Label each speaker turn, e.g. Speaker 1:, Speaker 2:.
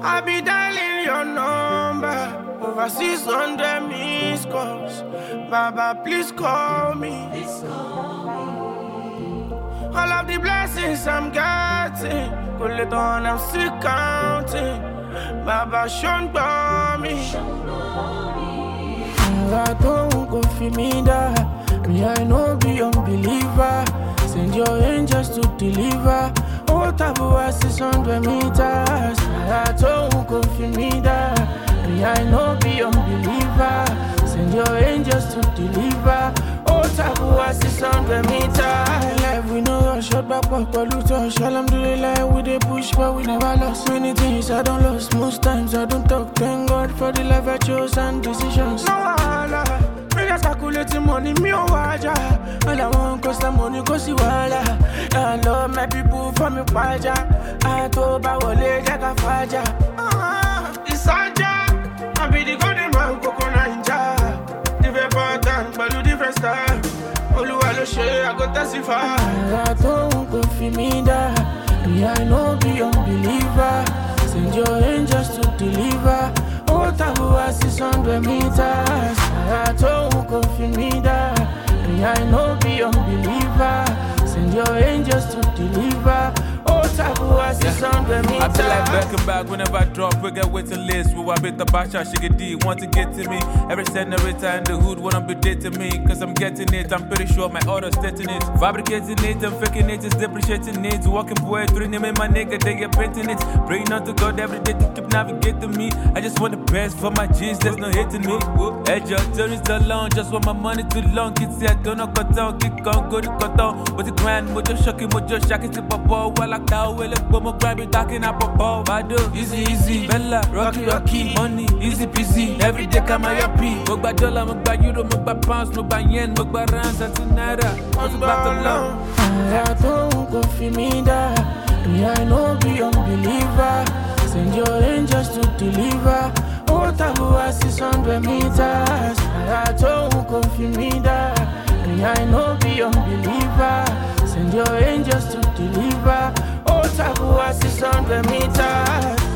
Speaker 1: I be dialing your number. Over 600 missed calls. Baba, please call me. All of the blessings I'm getting, go let on, I'm still counting. Baba, shun me. I don't go for me that. Me, I know be unbeliever. Send your angels to deliver. Oh, Tabu, 600 meters. I don't go for me that. Me, I know be unbeliever. Send your angels to deliver. Oh, Tabu, 600 meters. Life we know a shot back, but Luto. Shalom do the lie, we they push, but we never lost. Many things I don't lose, most times I don't talk. Thank God for the life I chose and decisions. No, me just calculating money, me oh waja. All I want cost the money, cause see wala. I love my people from me waja. I told about what they get a faja. It's Saja, I be the golden man, Coco Ninja. Different pattern, but do different style. Oluwa lo share, I got testify. I don't go for me that. Me I know be unbeliever. Send your angels to deliver. Oh, Tabu, 600 meters. I don't go for me that. Me I know be unbeliever. Send your angels to deliver. Oh, Tabu, 600 meters.
Speaker 2: I feel like back and back whenever I drop. We get waiting list. We want bit the basha, shake D. Want to get to me. Every senorita in the hood wanna be dating me. Cause I'm getting it. I'm pretty sure my order's stating it. Fabricating it and faking it is depreciating it. Walking poetry, naming my nigga, they get painting it. Praying on to God every day to keep navigating me. I just want the best for my G's, there's no hating me. Edge of tourist alone, just want my money too long. Kids say I don't know cut down, kick on, go to cut down. But the grind, mojo shocking, mojo shocking to pop ball. While I cow, well, but my grab it, talking up a ball. Bado, easy, Bella, Rocky, money, easy peasy. Every day come I happy. Mugba dollar, mugba euro, mugba pounds, mugba yen, mugba rands, and naira. What's about the long?
Speaker 1: I don't go for me that. Me, I know be unbeliever. Send your angels to deliver. Oh, Tabu, 600 meters. I don't go for me that. Me, I know be unbeliever. Send your angels to deliver. Oh, Tabu, 600 meters.